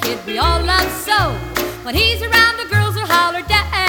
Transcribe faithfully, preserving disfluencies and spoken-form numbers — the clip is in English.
kid we all love so. When he's around, the girls will holler, Dad.